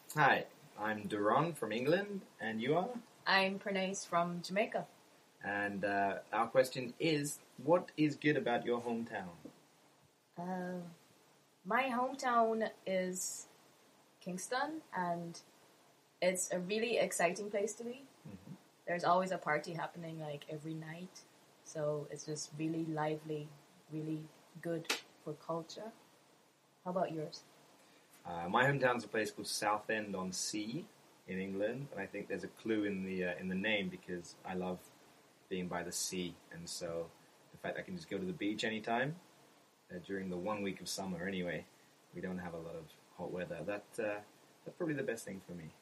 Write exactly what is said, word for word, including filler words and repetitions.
Hi, I'm Duran from England, and you are? I'm Pernace from Jamaica. And uh, our question is, what is good about your hometown? Uh, my hometown is Kingston, and it's a really exciting place to be. Mm-hmm. There's always a party happening like every night, so it's just really lively, really good for culture. How about yours? Uh, my hometown's a place called Southend-on-Sea in England, and I think there's a clue in the uh, in the name because I love being by the sea, and so the fact I can just go to the beach anytime uh, during the one week of summer. Anyway, we don't have a lot of hot weather. That uh, that's probably the best thing for me.